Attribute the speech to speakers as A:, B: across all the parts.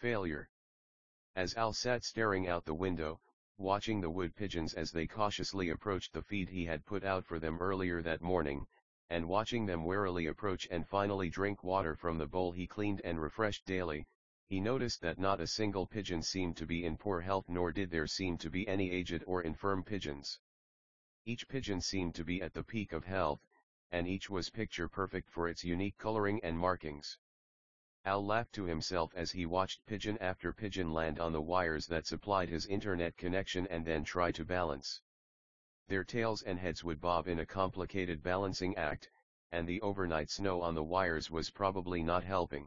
A: Failure. As Al sat staring out the window, watching the wood pigeons as they cautiously approached the feed he had put out for them earlier that morning, and watching them warily approach and finally drink water from the bowl he cleaned and refreshed daily, he noticed that not a single pigeon seemed to be in poor health, nor did there seem to be any aged or infirm pigeons. Each pigeon seemed to be at the peak of health, and each was picture perfect for its unique coloring and markings. Al laughed to himself as he watched pigeon after pigeon land on the wires that supplied his internet connection and then try to balance. Their tails and heads would bob in a complicated balancing act, and the overnight snow on the wires was probably not helping.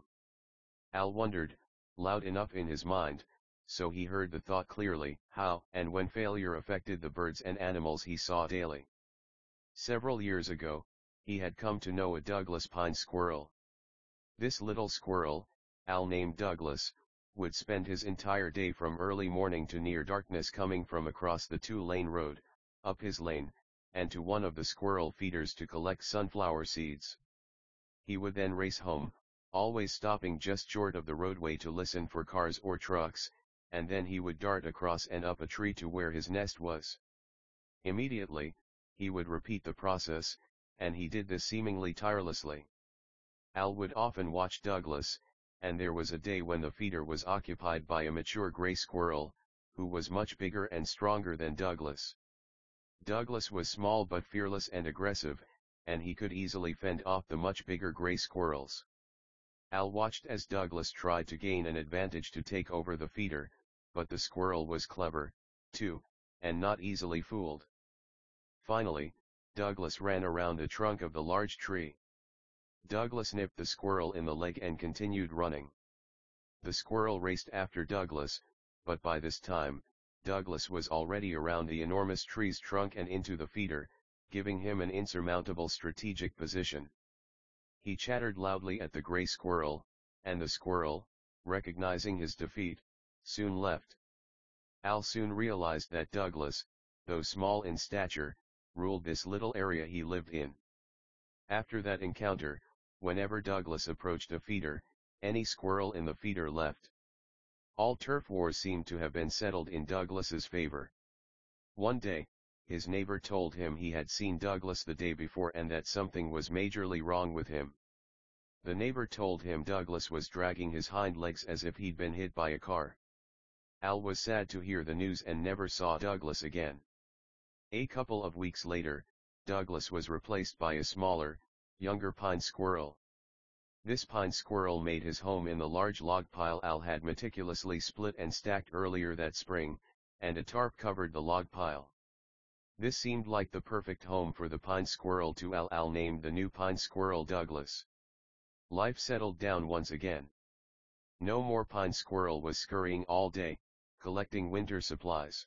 A: Al wondered, loud enough in his mind, so he heard the thought clearly, how and when failure affected the birds and animals he saw daily. Several years ago, he had come to know a Douglas pine squirrel. This little squirrel, Al named Douglas, would spend his entire day from early morning to near darkness coming from across the two-lane road, up his lane, and to one of the squirrel feeders to collect sunflower seeds. He would then race home, always stopping just short of the roadway to listen for cars or trucks, and then he would dart across and up a tree to where his nest was. Immediately, he would repeat the process, and he did this seemingly tirelessly. Al would often watch Douglas, and there was a day when the feeder was occupied by a mature gray squirrel, who was much bigger and stronger than Douglas. Douglas was small but fearless and aggressive, and he could easily fend off the much bigger gray squirrels. Al watched as Douglas tried to gain an advantage to take over the feeder, but the squirrel was clever, too, and not easily fooled. Finally, Douglas ran around the trunk of the large tree. Douglas nipped the squirrel in the leg and continued running. The squirrel raced after Douglas, but by this time, Douglas was already around the enormous tree's trunk and into the feeder, giving him an insurmountable strategic position. He chattered loudly at the gray squirrel, and the squirrel, recognizing his defeat, soon left. Al soon realized that Douglas, though small in stature, ruled this little area he lived in. After that encounter, whenever Douglas approached a feeder, any squirrel in the feeder left. All turf wars seemed to have been settled in Douglas's favor. One day, his neighbor told him he had seen Douglas the day before and that something was majorly wrong with him. The neighbor told him Douglas was dragging his hind legs as if he'd been hit by a car. Al was sad to hear the news and never saw Douglas again. A couple of weeks later, Douglas was replaced by a smaller, younger pine squirrel. This pine squirrel made his home in the large log pile Al had meticulously split and stacked earlier that spring, and a tarp covered the log pile. This seemed like the perfect home for the pine squirrel to Al. Al named the new pine squirrel Douglas. Life settled down once again. No more pine squirrel was scurrying all day, collecting winter supplies.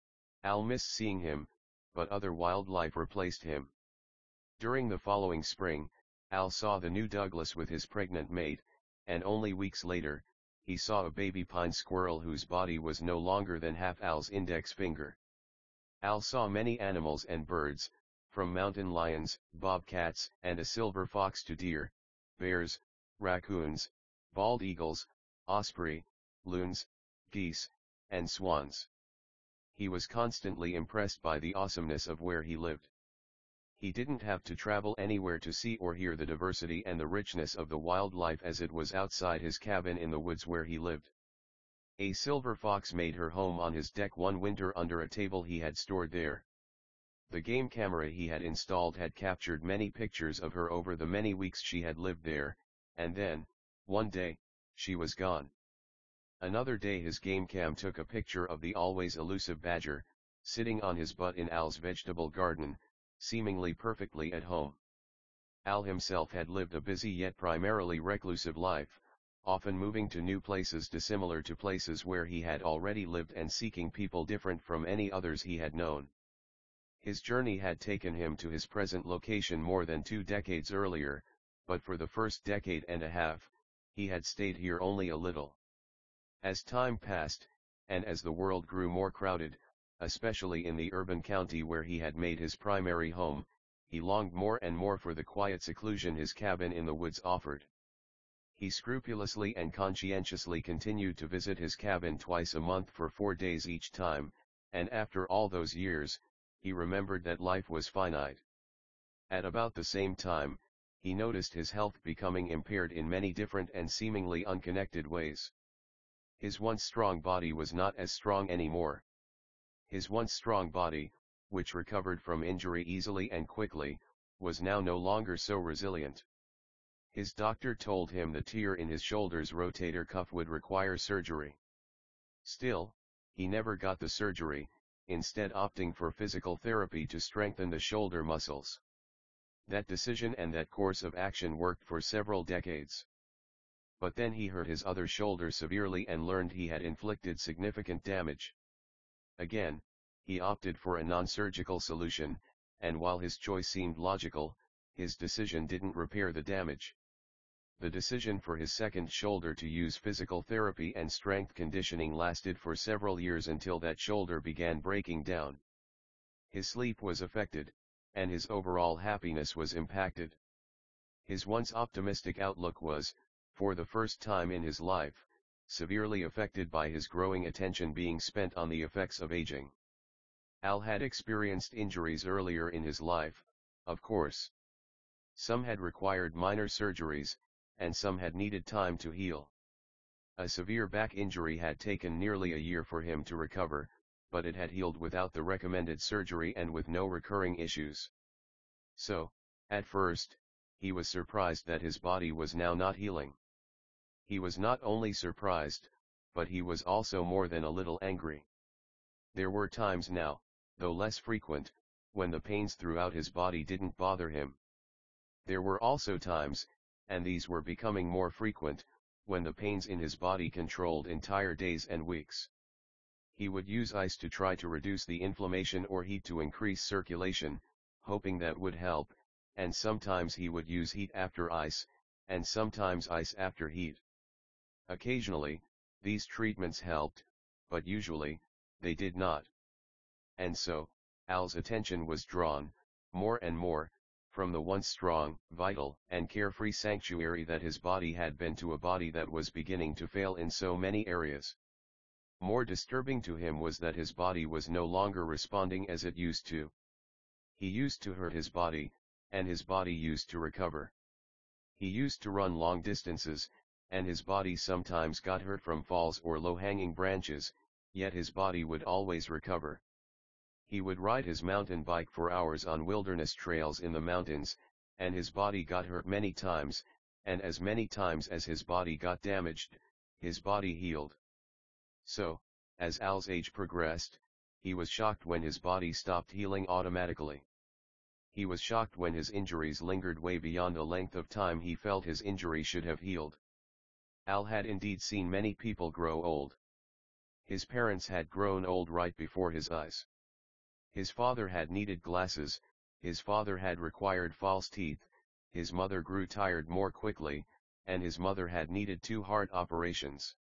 A: Al missed seeing him, but other wildlife replaced him. During the following spring, Al saw the new Douglas with his pregnant mate, and only weeks later, he saw a baby pine squirrel whose body was no longer than half Al's index finger. Al saw many animals and birds, from mountain lions, bobcats, and a silver fox to deer, bears, raccoons, bald eagles, osprey, loons, geese, and swans. He was constantly impressed by the awesomeness of where he lived. He didn't have to travel anywhere to see or hear the diversity and the richness of the wildlife as it was outside his cabin in the woods where he lived. A silver fox made her home on his deck one winter under a table he had stored there. The game camera he had installed had captured many pictures of her over the many weeks she had lived there, and then, one day, she was gone. Another day his game cam took a picture of the always elusive badger, sitting on his butt in Al's vegetable garden, seemingly perfectly at home. Al himself had lived a busy yet primarily reclusive life, often moving to new places dissimilar to places where he had already lived and seeking people different from any others he had known. His journey had taken him to his present location more than 2 decades earlier, but for the first decade and a half, he had stayed here only a little. As time passed, and as the world grew more crowded, especially in the urban county where he had made his primary home, he longed more and more for the quiet seclusion his cabin in the woods offered. He scrupulously and conscientiously continued to visit his cabin twice a month for 4 days each time, and after all those years, he remembered that life was finite. At about the same time, he noticed his health becoming impaired in many different and seemingly unconnected ways. His once strong body was not as strong anymore. His once strong body, which recovered from injury easily and quickly, was now no longer so resilient. His doctor told him the tear in his shoulder's rotator cuff would require surgery. Still, he never got the surgery, instead opting for physical therapy to strengthen the shoulder muscles. That decision and that course of action worked for several decades. But then he hurt his other shoulder severely and learned he had inflicted significant damage. Again, he opted for a non-surgical solution, and while his choice seemed logical, his decision didn't repair the damage. The decision for his second shoulder to use physical therapy and strength conditioning lasted for several years until that shoulder began breaking down. His sleep was affected, and his overall happiness was impacted. His once optimistic outlook was, for the first time in his life, severely affected by his growing attention being spent on the effects of aging. Al had experienced injuries earlier in his life, of course. Some had required minor surgeries, and some had needed time to heal. A severe back injury had taken nearly a year for him to recover, but it had healed without the recommended surgery and with no recurring issues. So, at first, he was surprised that his body was now not healing. He was not only surprised, but he was also more than a little angry. There were times now, though less frequent, when the pains throughout his body didn't bother him. There were also times, and these were becoming more frequent, when the pains in his body controlled entire days and weeks. He would use ice to try to reduce the inflammation or heat to increase circulation, hoping that would help, and sometimes he would use heat after ice, and sometimes ice after heat. Occasionally, these treatments helped, but usually, they did not. And so, Al's attention was drawn, more and more, from the once strong, vital, and carefree sanctuary that his body had been to a body that was beginning to fail in so many areas. More disturbing to him was that his body was no longer responding as it used to. He used to hurt his body, and his body used to recover. He used to run long distances, and his body sometimes got hurt from falls or low-hanging branches, yet his body would always recover. He would ride his mountain bike for hours on wilderness trails in the mountains, and his body got hurt many times, and as many times as his body got damaged, his body healed. So, as Al's age progressed, he was shocked when his body stopped healing automatically. He was shocked when his injuries lingered way beyond the length of time he felt his injury should have healed. Al had indeed seen many people grow old. His parents had grown old right before his eyes. His father had needed glasses, his father had required false teeth, his mother grew tired more quickly, and his mother had needed 2 heart operations.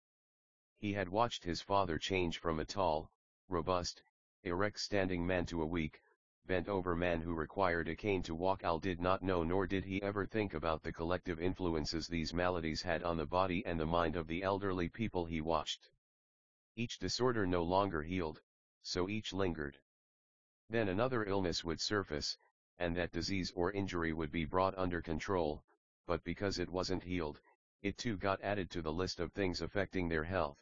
A: He had watched his father change from a tall, robust, erect standing man to a weak, bent-over man who required a cane to walk. Al did not know, nor did he ever think about the collective influences these maladies had on the body and the mind of the elderly people he watched. Each disorder no longer healed, so each lingered. Then another illness would surface, and that disease or injury would be brought under control, but because it wasn't healed, it too got added to the list of things affecting their health.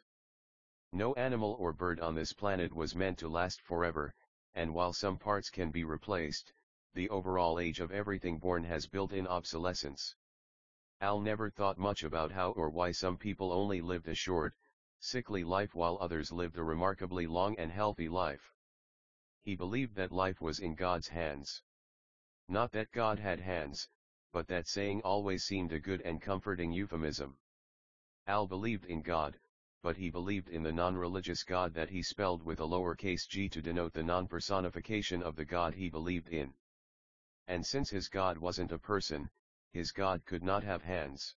A: No animal or bird on this planet was meant to last forever, and while some parts can be replaced, the overall age of everything born has built-in obsolescence. Al never thought much about how or why some people only lived a short, sickly life while others lived a remarkably long and healthy life. He believed that life was in God's hands. Not that God had hands, but that saying always seemed a good and comforting euphemism. Al believed in God, but he believed in the non-religious God that he spelled with a lowercase g to denote the non-personification of the God he believed in. And since his God wasn't a person, his God could not have hands.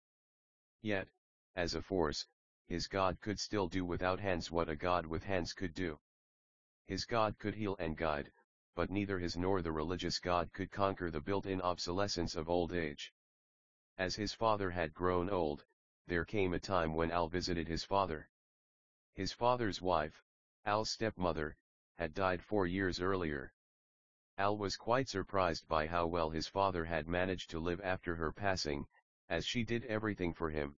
A: Yet, as a force, his God could still do without hands what a God with hands could do. His God could heal and guide, but neither his nor the religious God could conquer the built-in obsolescence of old age. As his father had grown old, there came a time when Al visited his father. His father's wife, Al's stepmother, had died 4 years earlier. Al was quite surprised by how well his father had managed to live after her passing, as she did everything for him.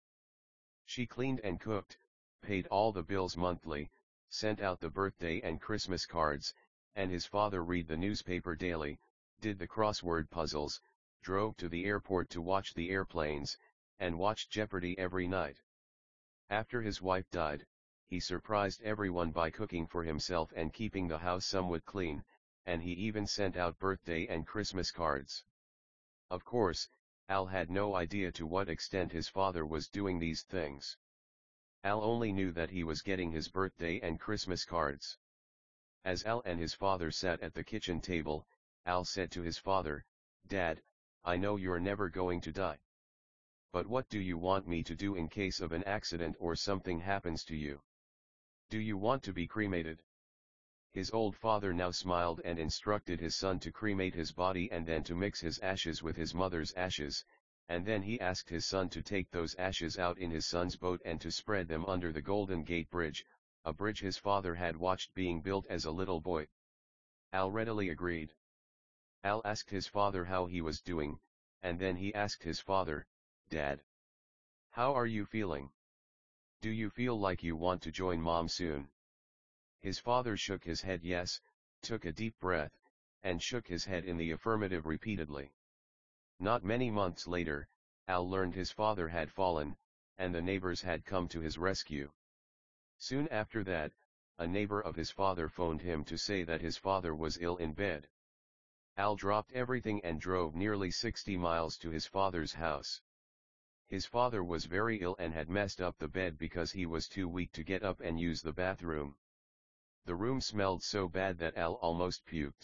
A: She cleaned and cooked, paid all the bills monthly, sent out the birthday and Christmas cards, and his father read the newspaper daily, did the crossword puzzles, drove to the airport to watch the airplanes, and watched Jeopardy every night. After his wife died, he surprised everyone by cooking for himself and keeping the house somewhat clean, and he even sent out birthday and Christmas cards. Of course, Al had no idea to what extent his father was doing these things. Al only knew that he was getting his birthday and Christmas cards. As Al and his father sat at the kitchen table, Al said to his father, "Dad, I know you're never going to die. But what do you want me to do in case of an accident or something happens to you? Do you want to be cremated?" His old father now smiled and instructed his son to cremate his body and then to mix his ashes with his mother's ashes, and then he asked his son to take those ashes out in his son's boat and to spread them under the Golden Gate Bridge, a bridge his father had watched being built as a little boy. Al readily agreed. Al asked his father how he was doing, and then he asked his father, "Dad, how are you feeling? Do you feel like you want to join Mom soon?" His father shook his head yes, took a deep breath, and shook his head in the affirmative repeatedly. Not many months later, Al learned his father had fallen, and the neighbors had come to his rescue. Soon after that, a neighbor of his father phoned him to say that his father was ill in bed. Al dropped everything and drove nearly 60 miles to his father's house. His father was very ill and had messed up the bed because he was too weak to get up and use the bathroom. The room smelled so bad that Al almost puked.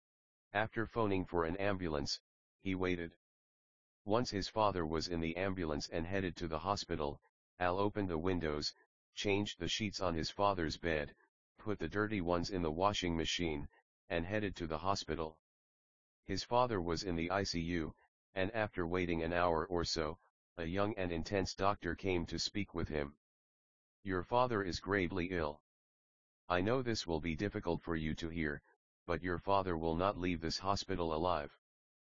A: After phoning for an ambulance, he waited. Once his father was in the ambulance and headed to the hospital, Al opened the windows, changed the sheets on his father's bed, put the dirty ones in the washing machine, and headed to the hospital. His father was in the ICU, and after waiting an hour or so, a young and intense doctor came to speak with him. "Your father is gravely ill. I know this will be difficult for you to hear, but your father will not leave this hospital alive.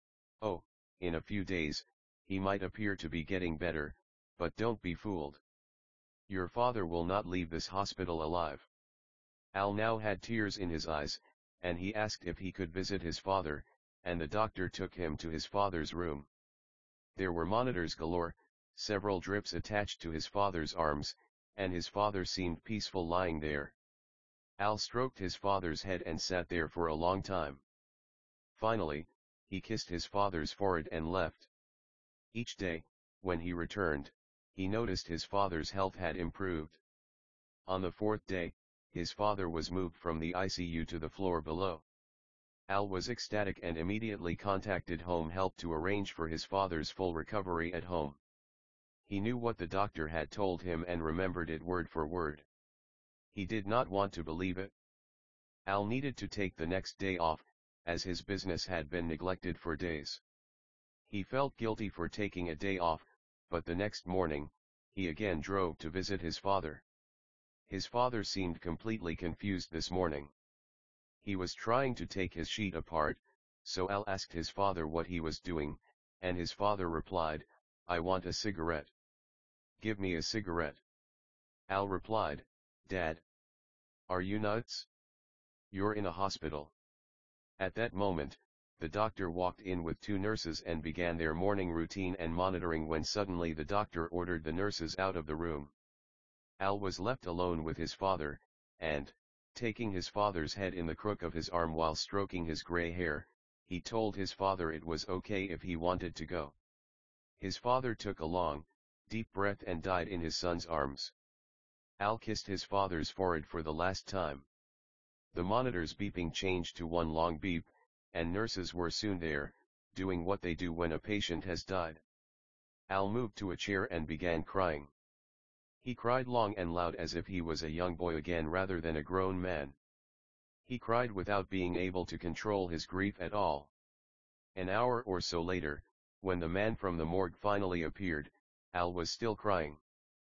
A: Oh, in a few days, he might appear to be getting better, but don't be fooled. Your father will not leave this hospital alive." Al now had tears in his eyes, and he asked if he could visit his father, and the doctor took him to his father's room. There were monitors galore, several drips attached to his father's arms, and his father seemed peaceful lying there. Al stroked his father's head and sat there for a long time. Finally, he kissed his father's forehead and left. Each day, when he returned, he noticed his father's health had improved. On the fourth day, his father was moved from the ICU to the floor below. Al was ecstatic and immediately contacted home help to arrange for his father's full recovery at home. He knew what the doctor had told him and remembered it word for word. He did not want to believe it. Al needed to take the next day off, as his business had been neglected for days. He felt guilty for taking a day off, but the next morning, he again drove to visit his father. His father seemed completely confused this morning. He was trying to take his sheet apart, so Al asked his father what he was doing, and his father replied, "I want a cigarette. Give me a cigarette." Al replied, "Dad, are you nuts? You're in a hospital." At that moment, the doctor walked in with two nurses and began their morning routine and monitoring when suddenly the doctor ordered the nurses out of the room. Al was left alone with his father, and, taking his father's head in the crook of his arm while stroking his gray hair, he told his father it was okay if he wanted to go. His father took a long, deep breath and died in his son's arms. Al kissed his father's forehead for the last time. The monitor's beeping changed to one long beep, and nurses were soon there, doing what they do when a patient has died. Al moved to a chair and began crying. He cried long and loud as if he was a young boy again rather than a grown man. He cried without being able to control his grief at all. An hour or so later, when the man from the morgue finally appeared, Al was still crying.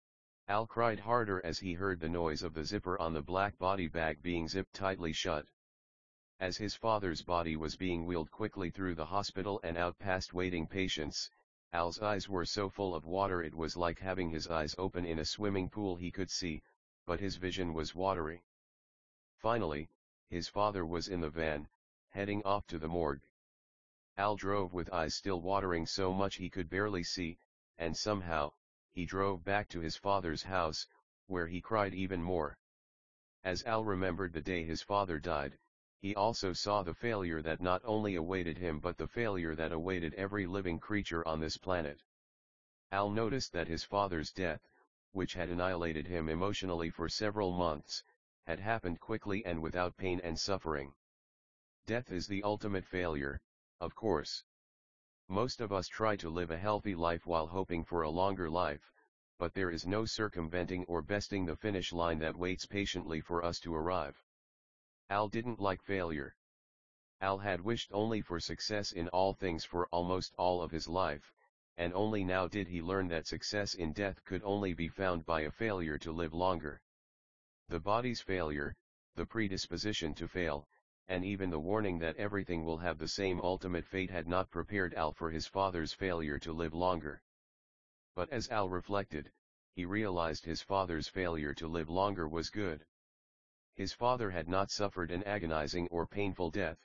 A: Al cried harder as he heard the noise of the zipper on the black body bag being zipped tightly shut. As his father's body was being wheeled quickly through the hospital and out past waiting patients, Al's eyes were so full of water it was like having his eyes open in a swimming pool. He could see, but his vision was watery. Finally, his father was in the van, heading off to the morgue. Al drove with eyes still watering so much he could barely see, and somehow, he drove back to his father's house, where he cried even more. As Al remembered the day his father died, he also saw the failure that not only awaited him but the failure that awaited every living creature on this planet. Al noticed that his father's death, which had annihilated him emotionally for several months, had happened quickly and without pain and suffering. Death is the ultimate failure, of course. Most of us try to live a healthy life while hoping for a longer life, but there is no circumventing or besting the finish line that waits patiently for us to arrive. Al didn't like failure. Al had wished only for success in all things for almost all of his life, and only now did he learn that success in death could only be found by a failure to live longer. The body's failure, the predisposition to fail, and even the warning that everything will have the same ultimate fate had not prepared Al for his father's failure to live longer. But as Al reflected, he realized his father's failure to live longer was good. His father had not suffered an agonizing or painful death.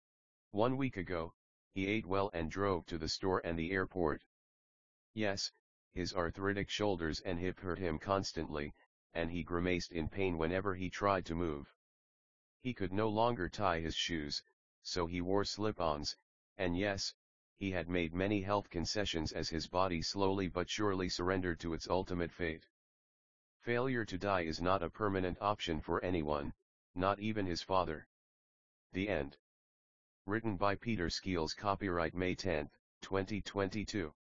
A: 1 week ago, he ate well and drove to the store and the airport. Yes, his arthritic shoulders and hip hurt him constantly, and he grimaced in pain whenever he tried to move. He could no longer tie his shoes, so he wore slip-ons, and yes, he had made many health concessions as his body slowly but surely surrendered to its ultimate fate. Failure to die is not a permanent option for anyone, not even his father. The end. Written by Peter Skeels. Copyright May 10, 2022.